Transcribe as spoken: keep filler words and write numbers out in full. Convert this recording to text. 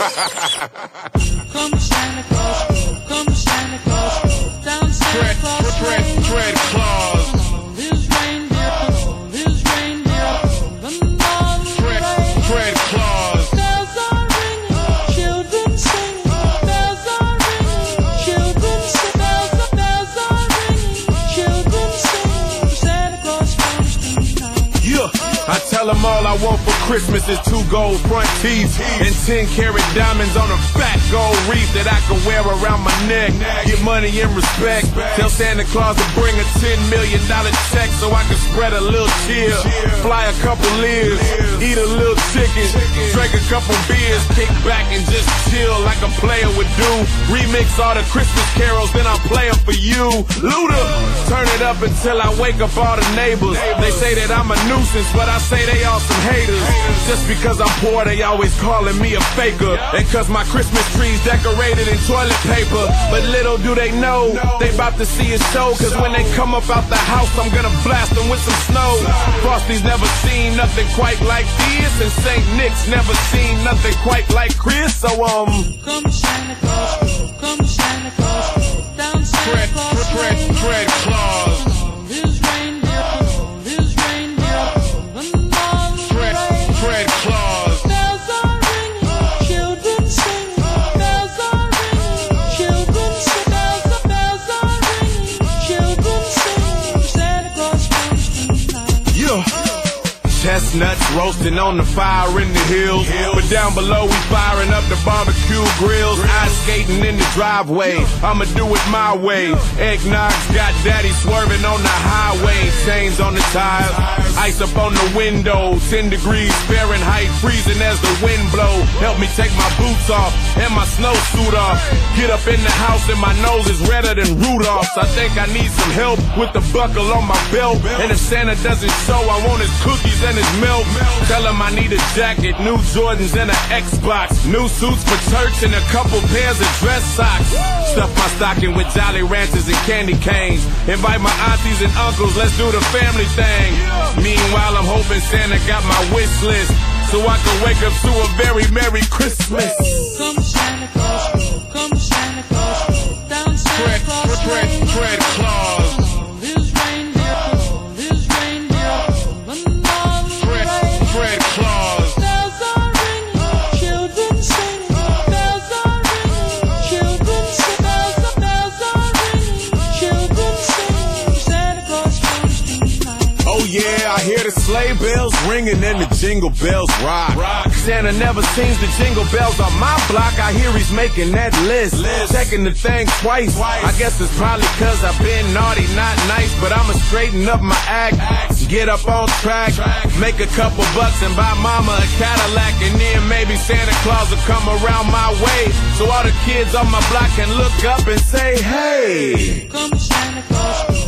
Come Santa Claus, come Santa Claus, down Santa Claus Lane. Fred Claus. His reindeer, his reindeer, and all the way. Fred Claus. Bells are ringing, children singing. Bells are ringing, children sing. Bells, bells are ringing, children sing. Santa Claus comes tonight. Yeah. I tell them all I want for Christmas is two gold front teeth and ten carat diamonds on a fat gold wreath that I can wear around my neck. Get money and respect. Tell Santa Claus to bring a ten million dollar check so I can spread a little cheer. Fly a couple lives, eat a little chicken, drink a couple beers, kick back and just chill like a player would do. Remix all the Christmas carols, then I'll play them for you. Luda, turn it up until I wake up all the neighbors. They say that I'm a nuisance, but I say they all some haters. Just because I'm poor, they always calling me a faker. And cause my Christmas tree's decorated in toilet paper. But little do they know, they about to see a show. Cause when they come up out the house, I'm gonna blast them with some snow. Frosty's never seen nothing quite like this, and Saint Nick's never seen nothing quite like Chris. So um Come Santa Claus, come Santa Claus, down Santa Claus Lane. Fred Claus. His reindeer, his reindeer, and all the way. Fred Claus. Bells are ringing, children singing. Bells are ringing, children sing. Bells, bells are ringing, children sing. Santa Claus comes tonight. Yeah. Chestnuts roasting on the fire in the hills. But down below we firing up the barbecue grills. Ice skating in the driveway, I'ma do it my way. Eggnog's got daddy swerving on the highway. Chains on the tires, ice up on the window. Ten degrees Fahrenheit, freezing as the wind blow. Help me take my boots off and my snowsuit off. Get up in the house and my nose is redder than Rudolph's. I think I need some help with the buckle on my belt. And if Santa doesn't show, I want his cookies and his milk. Tell him I need a jacket, new Jordans and an Xbox, new suits for church and a couple pairs of dress socks. Stuff my stocking with Jolly Ranchers and candy canes. Invite my aunties and uncles, let's do the family thing. Meanwhile, I'm hoping Santa got my wish list so I can wake up to a very Merry Christmas. Come Santa Claus, come Santa Claus, down Santa Claus Lane. Fred Claus. His reindeer, his reindeer, and all the way. Fred Claus. Bells are ringing, children singing. Bells are ringing, children sing. Bells, bells are ringing, children sing. Santa Claus comes tonight. Oh yeah, I hear the sleigh bells ringing and the jingle bells rock. rock. Santa never seems the jingle bells on my block. I hear he's making that list, list. Checking the thing twice. twice. I guess it's probably cause I've been naughty, not nice. But I'ma straighten up my act, act. Get up on track, track, make a couple bucks and buy mama a Cadillac. And then maybe Santa Claus will come around my way, so all the kids on my block can look up and say, hey. Come Santa Claus,